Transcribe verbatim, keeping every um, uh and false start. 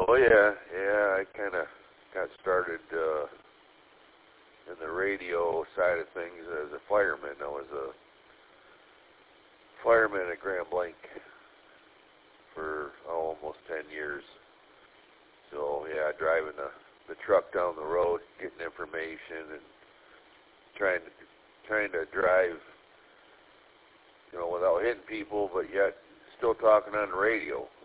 Oh yeah, yeah. I kind of got started uh, in the radio side of things as a fireman. I was a fireman at Grand Blanc for oh, almost ten years. So yeah, driving the the truck down the road, getting information, and trying to trying to drive, you know, without hitting people, but yet still talking on the radio.